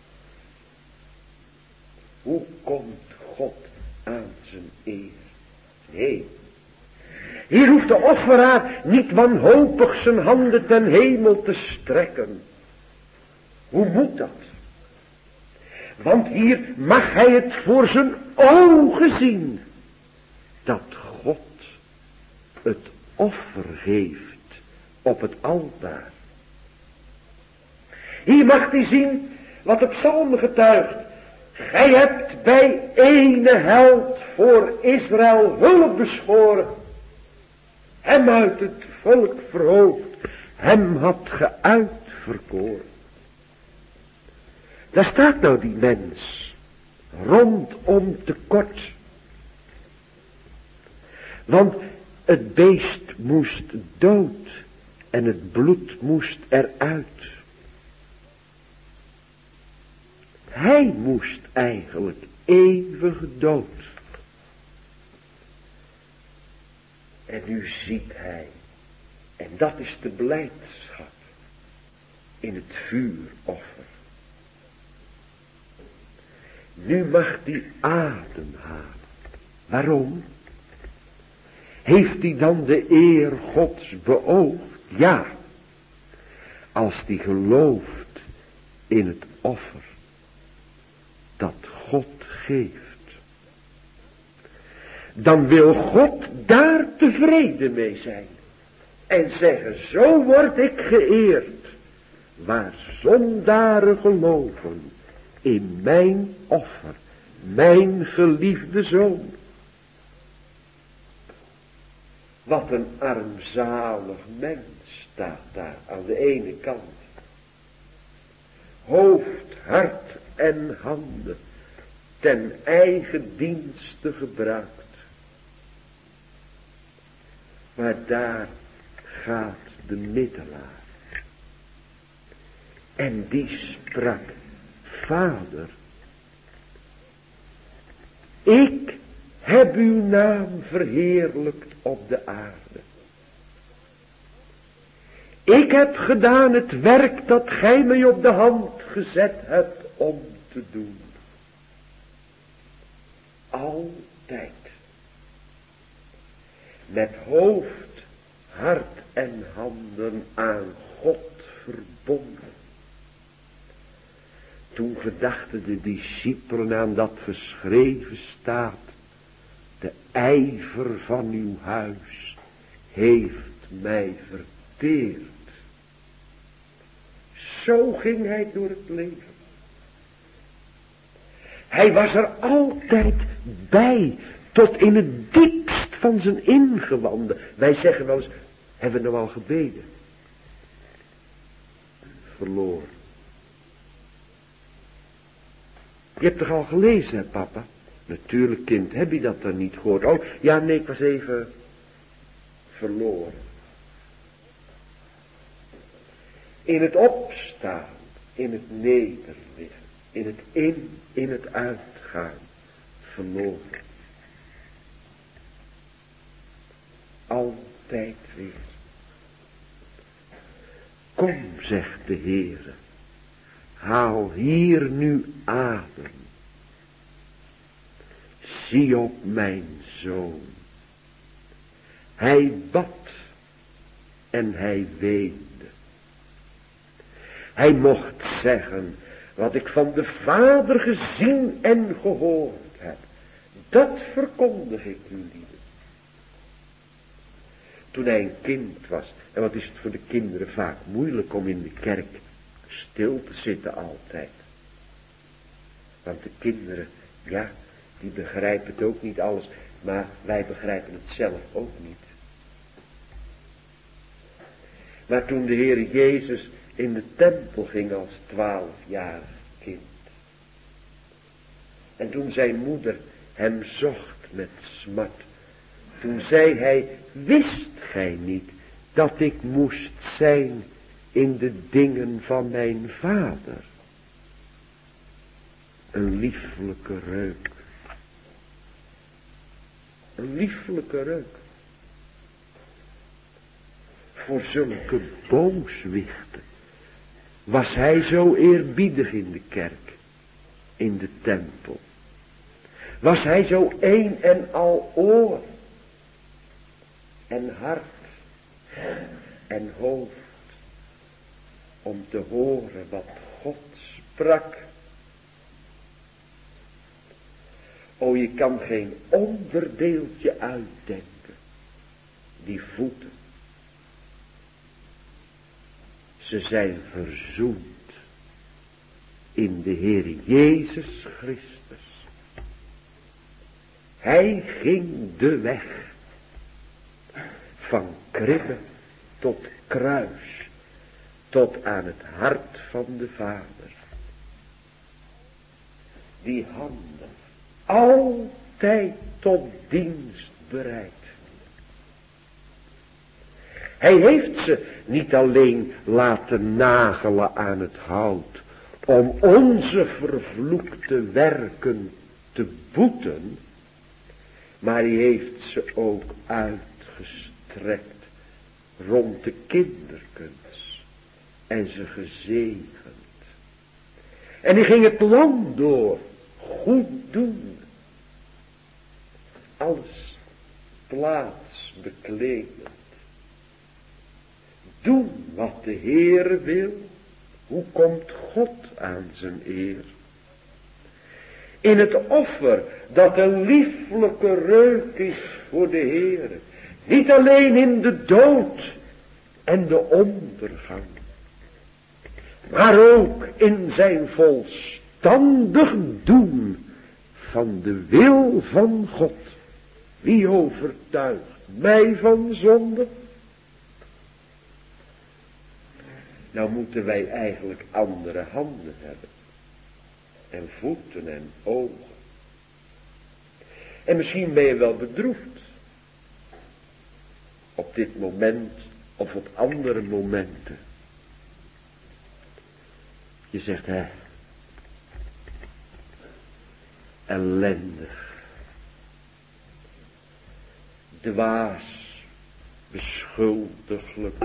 Hoe komt God aan zijn eer? Nee. Hier hoeft de offeraar niet wanhopig zijn handen ten hemel te strekken. Hoe moet dat? Want hier mag hij het voor zijn ogen zien. Dat God het offer geeft op het altaar. Hier mag hij zien wat de psalm getuigt. Gij hebt bij ene held voor Israël hulp beschoren. Hem uit het volk verhoogd. Hem had ge uitverkoren. Daar staat nou die mens. Rondom tekort. Want het beest moest dood. En het bloed moest eruit. Hij moest eigenlijk eeuwig dood. En nu ziet hij, en dat is de blijdschap, in het vuuroffer. Nu mag hij ademhalen. Waarom? Heeft hij dan de eer Gods beoogd? Ja. Als hij gelooft in het offer dat God geeft. Dan wil God daar tevreden mee zijn. En zeggen, zo word ik geëerd. Waar zondaren geloven in mijn offer. Mijn geliefde zoon. Wat een armzalig mens staat daar aan de ene kant. Hoofd, hart en handen ten eigen dienste gebruikt. Maar daar gaat de middelaar. En die sprak, Vader, ik heb uw naam verheerlijkt op de aarde. Ik heb gedaan het werk dat gij mij op de hand gezet hebt om te doen. Altijd. Met hoofd, hart en handen aan God verbonden. Toen gedachten de discipelen aan dat geschreven staat. De ijver van uw huis heeft mij verteerd. Zo ging hij door het leven. Hij was er altijd bij, tot in het diepst van zijn ingewanden. Wij zeggen wel eens, hebben we nou al gebeden? Verloren. Je hebt toch al gelezen, hè, papa? Natuurlijk, kind, heb je dat dan niet gehoord? Oh, ja, nee, ik was even verloren. In het opstaan, in het nederliggen, in het in, in het uitgaan, verloren. Altijd weer. Kom, zegt de Heere, haal hier nu adem. Zie op mijn zoon. Hij bad en hij weende. Hij mocht zeggen, wat ik van de Vader gezien en gehoord heb, dat verkondig ik u, lieden. toen hij een kind was. En wat is het voor de kinderen vaak moeilijk om in de kerk stil te zitten altijd. Want de kinderen, ja, die begrijpen het ook niet alles. Maar wij begrijpen het zelf ook niet. Maar toen de Heer Jezus in de tempel ging als twaalfjarig kind. En toen zijn moeder hem zocht met smart. Toen zei hij, wist gij niet dat ik moest zijn in de dingen van mijn vader? Een lieflijke reuk. Een lieflijke reuk. Voor zulke booswichten was hij zo eerbiedig in de kerk, in de tempel. Was hij zo een en al oor en hart en hoofd om te horen wat God sprak. O, je kan geen onderdeeltje uitdenken. Die voeten. Ze zijn verzoend in de Heer Jezus Christus. Hij ging de weg van kribbe tot kruis, tot aan het hart van de Vader. Die handen, altijd tot dienst bereid. Hij heeft ze niet alleen laten nagelen aan het hout, om onze vervloekte werken te boeten, maar hij heeft ze ook uitgestrekt rond de kinderkens en ze gezegend. En hij ging het land door, goed doen, alles plaats bekledend. Doen wat de Heere wil. Hoe komt God aan zijn eer? In het offer dat een lieflijke reuk is voor de Heere. Niet alleen in de dood en de ondergang. Maar ook in zijn volstandig doen van de wil van God. Wie overtuigt mij van zonde? Nou moeten wij eigenlijk andere handen hebben. En voeten en ogen. En misschien ben je wel bedroefd. Op dit moment of op andere momenten. Je zegt, hè. Ellendig. Dwaas. Beschuldiglijk.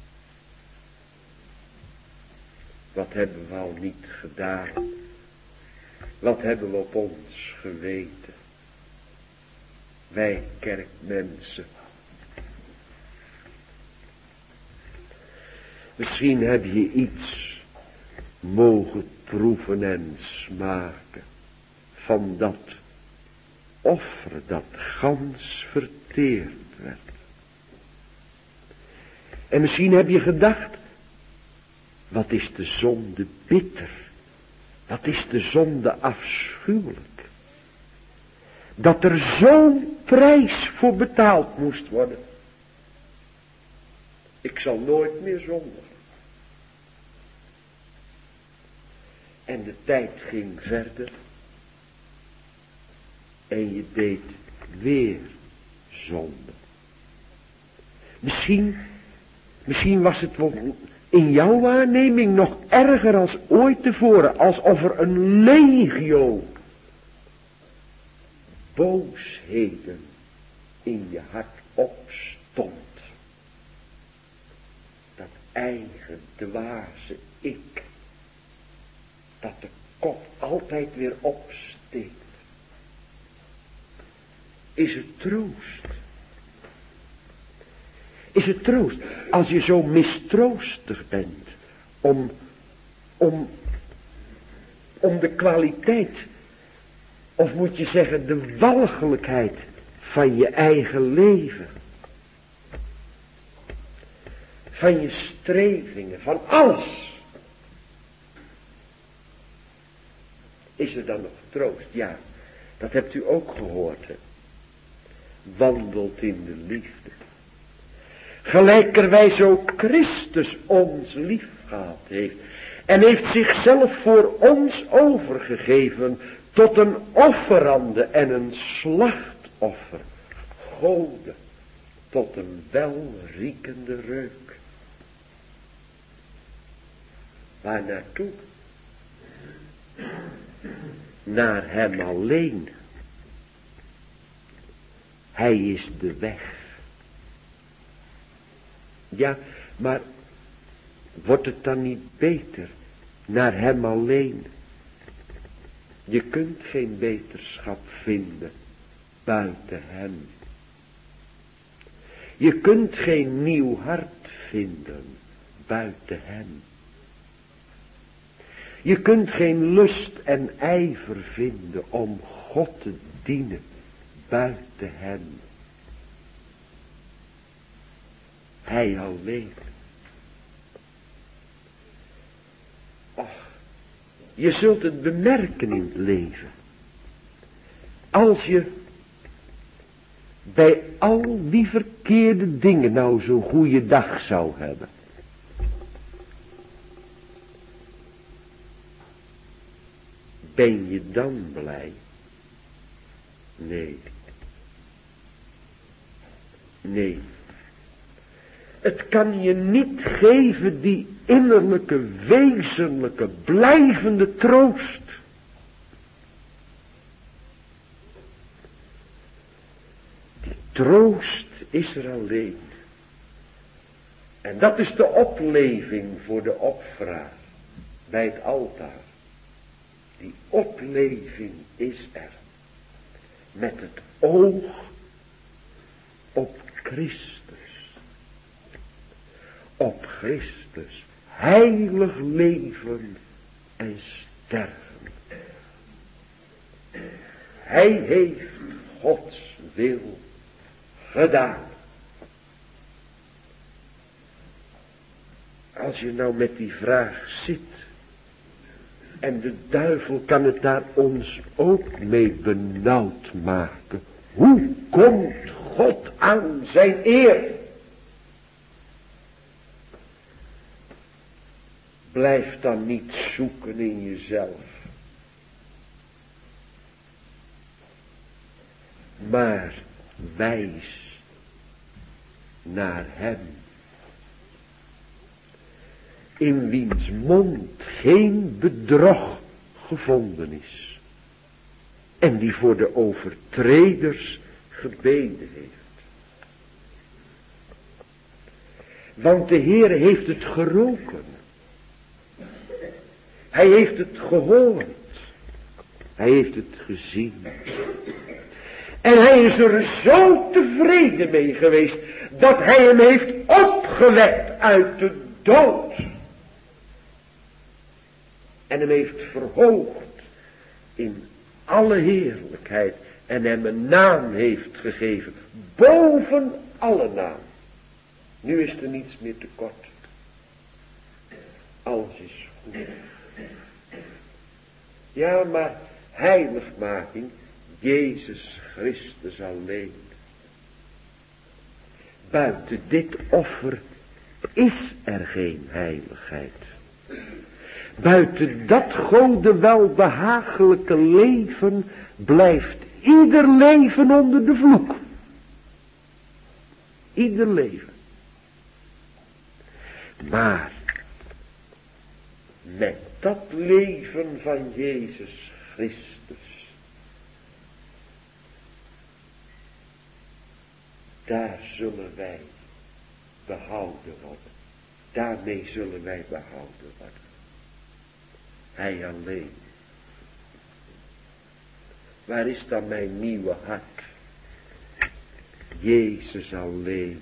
Wat hebben we al niet gedaan? Wat hebben we op ons geweten? Wij kerkmensen. Misschien heb je iets mogen proeven en smaken van dat offer dat gans verteerd werd. En misschien heb je gedacht, wat is de zonde bitter? Wat is de zonde afschuwelijk? Dat er zo'n prijs voor betaald moest worden. Ik zal nooit meer zondigen. En de tijd ging verder. En je deed weer zonde. Misschien, misschien was het wel in jouw waarneming nog erger als ooit tevoren. Alsof er een legio boosheden in je hart opstond. Dat eigen dwaze ik. Dat de kop altijd weer opsteekt. Is het troost? Is het troost als je zo mistroostig bent om, om, om de kwaliteit, of moet je zeggen de walgelijkheid van je eigen leven? van je strevingen, van alles. Is er dan nog troost? Ja, dat hebt u ook gehoord. Hè? Wandelt in de liefde. Gelijkerwijs ook Christus ons lief gehad heeft. En heeft zichzelf voor ons overgegeven tot een offerande en een slachtoffer. Gode, tot een welriekende reuk. Waar naartoe? Naar hem alleen. Hij is de weg. Ja, maar wordt het dan niet beter naar hem alleen? Je kunt geen beterschap vinden buiten hem. Je kunt geen nieuw hart vinden buiten hem. Je kunt geen lust en ijver vinden om God te dienen buiten hem. Hij alleen. Och, je zult het bemerken in het leven. Als je bij al die verkeerde dingen nou zo'n goede dag zou hebben. Ben je dan blij? Nee. Nee. Het kan je niet geven die innerlijke, wezenlijke, blijvende troost. Die troost is er alleen. En dat is de opleving voor de opvraag bij het altaar. Die opleving is er. Met het oog op Christus. Op Christus. Heilig leven en sterven. Hij heeft Gods wil gedaan. Als je nou met die vraag zit. En de duivel kan het daar ons ook mee benauwd maken. Hoe komt God aan zijn eer? Blijf dan niet zoeken in jezelf. Maar wijs naar hem. In wiens mond geen bedrog gevonden is. En die voor de overtreders gebeden heeft. Want de Heer heeft het geroken. Hij heeft het gehoord. Hij heeft het gezien. En hij is er zo tevreden mee geweest. Dat hij hem heeft opgewekt uit de dood. En hem heeft verhoogd in alle heerlijkheid. En hem een naam heeft gegeven. Boven alle naam. Nu is er niets meer tekort. Alles is goed. Ja, maar heiligmaking, Jezus Christus alleen. Buiten dit offer is er geen heiligheid. Buiten dat Gode welbehagelijke leven blijft ieder leven onder de vloek. Ieder leven. Maar met dat leven van Jezus Christus, daar zullen wij behouden worden. Daarmee zullen wij behouden worden. Hij alleen. Waar is dan mijn nieuwe hart? Jezus alleen.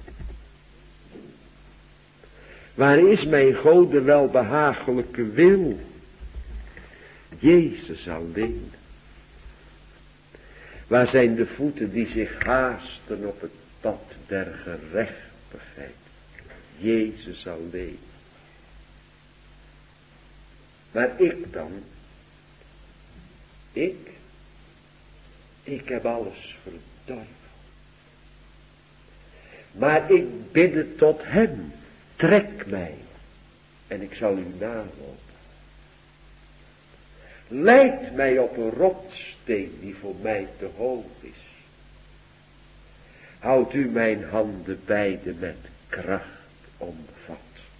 Waar is mijn Gode welbehagelijke wil? Jezus alleen. Waar zijn de voeten die zich haasten op het pad der gerechtigheid? Jezus alleen. Maar ik dan, ik, ik heb alles verdorven. Maar ik bidde tot hem, trek mij en ik zal u nalopen. Leid mij op een rotsteen die voor mij te hoog is. Houd u mijn handen beide met kracht omvat.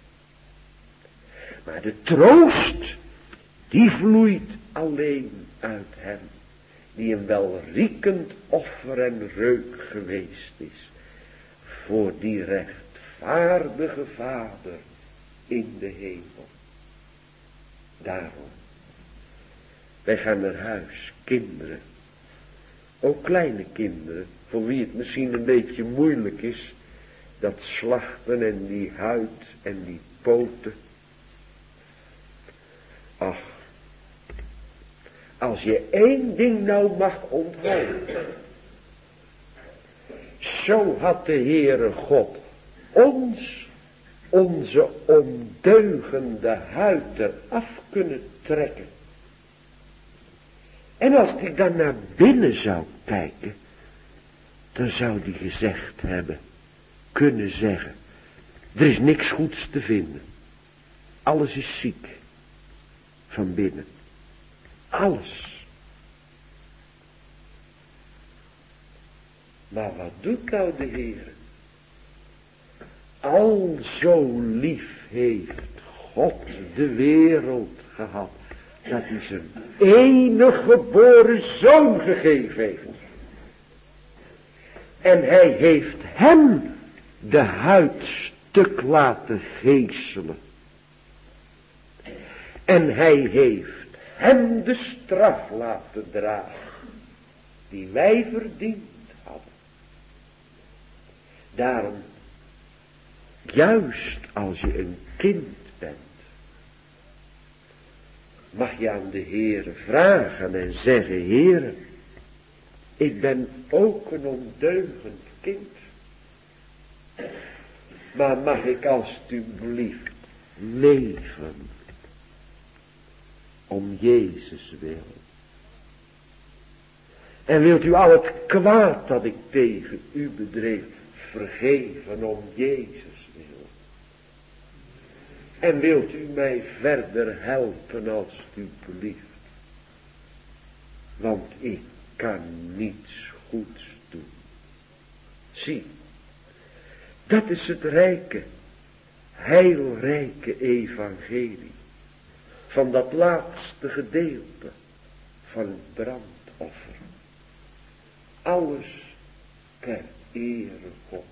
Maar de troost, die vloeit alleen uit hem, die een welriekend offer en reuk geweest is, voor die rechtvaardige Vader in de hemel. Daarom, wij gaan naar huis, kinderen, ook kleine kinderen, voor wie het misschien een beetje moeilijk is, dat slachten en die huid en die poten. Ach, als je één ding nou mag onthouden. Zo had de Heere God ons, onze ondeugende huid eraf kunnen trekken. En als ik dan naar binnen zou kijken, dan zou die gezegd hebben, kunnen zeggen, er is niks goeds te vinden. Alles is ziek. Van binnen. Alles. Maar wat doet nou de Heer? Al zo lief heeft God de wereld gehad, dat hij zijn enige geboren zoon gegeven heeft. En hij heeft hem de huid stuk laten geeselen. En hij heeft hem de straf laten dragen, die wij verdiend hadden. Daarom, juist als je een kind bent, mag je aan de Heere vragen en zeggen, Heere, ik ben ook een ondeugend kind. Maar mag ik alstublieft leven om Jezus wil. En wilt u al het kwaad dat ik tegen u bedreef vergeven om Jezus wil. En wilt u mij verder helpen alstublieft. Want ik kan niets goeds doen. Zie, dat is het rijke, heilrijke evangelie. Van dat laatste gedeelte van het brandoffer. Alles ter ere Gods.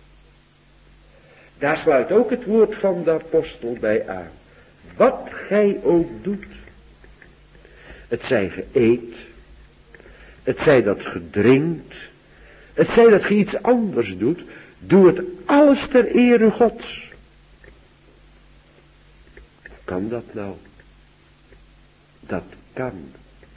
Daar sluit ook het woord van de apostel bij aan. Wat gij ook doet. Het zij ge eet. Het zij dat ge drinkt. Het zij dat ge iets anders doet. Doe het alles ter ere Gods. Kan dat nou? Dat kan.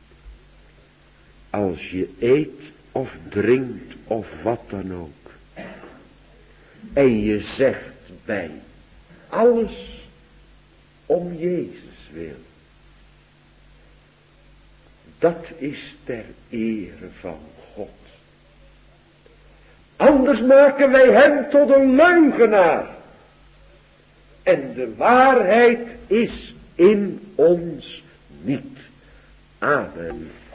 Als je eet of drinkt of wat dan ook. En je zegt bij alles om Jezus wil. Dat is ter ere van God. Anders maken wij hem tot een leugenaar. En de waarheid is in ons niet. Amen.